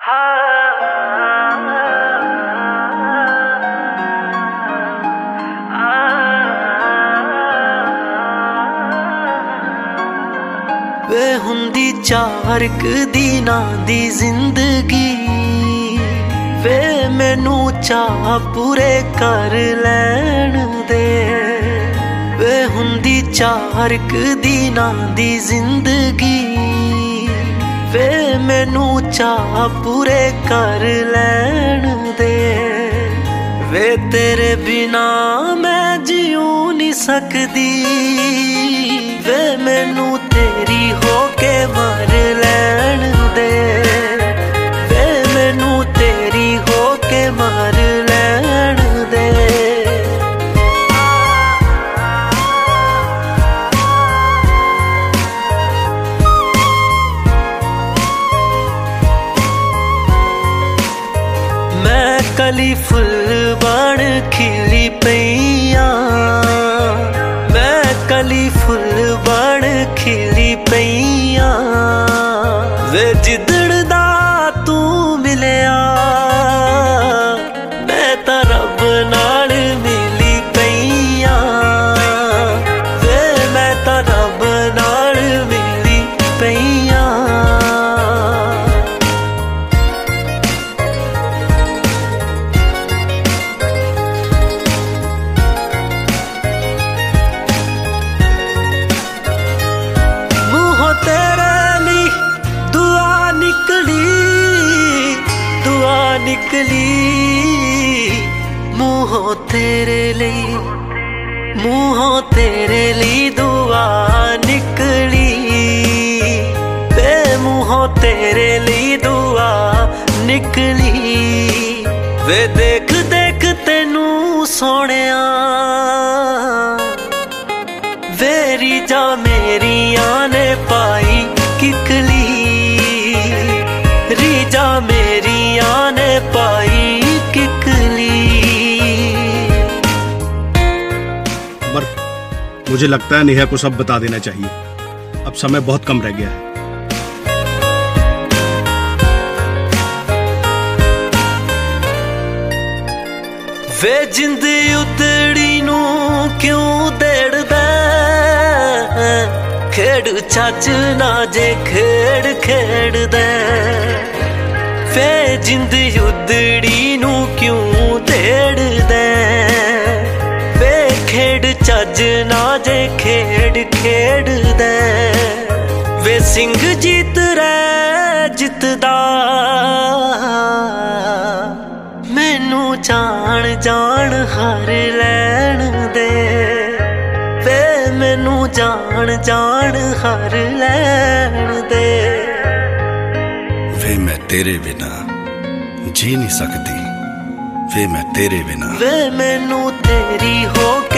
वे हुंदी चार क दिनां दी जिंदगी वे मैनू चाह पूरे कर लैण दे। वे हुंदी चार क दिनां दी जिंदगी वे मैनू चाह पूरे कर लैण दे। वे तेरे बिना मैं जीऊ नहीं सकदी वे मैनू तेरी होके मर लैण दे। वे मैनू तेरी होके मर लैण दे। मैं कली फुल बन खिली पईयां मैं कली फुल बन खिली पईयां वे जिदड़ दा तू मिलिया मैं तां रब नाल मिली पईयां वे मैं तां रब नाल मिली पईयां। निकली मुँहों तेरे लिए दुआ निकली बे मुँहों तेरे लिए दुआ निकली। वे देख देख तेनू सोहणिया वे रीजा मेरिया ने पाई किकली रीजा मेरिया ने पाई किकली। पर मुझे लगता है नेहा को सब बता देना चाहिए, अब समय बहुत कम रह गया है। वे जिंद उतड़ी नू क्यों देड़दा खेड़ चच ना जे खेड़ खेड़दा। वे जिंद उदड़ी नू क्यों देड़दा वे खेड़ चज ना जे खेड़ खेड़दा। वे सिंह जीत रै जितदा मैनू जान जान हार लैण दे। वे मैनू जान जान हार लैण दे। वे मैं तेरे बिना जी नहीं सकती वे मैं तेरे बिना वे मैनू तेरी हो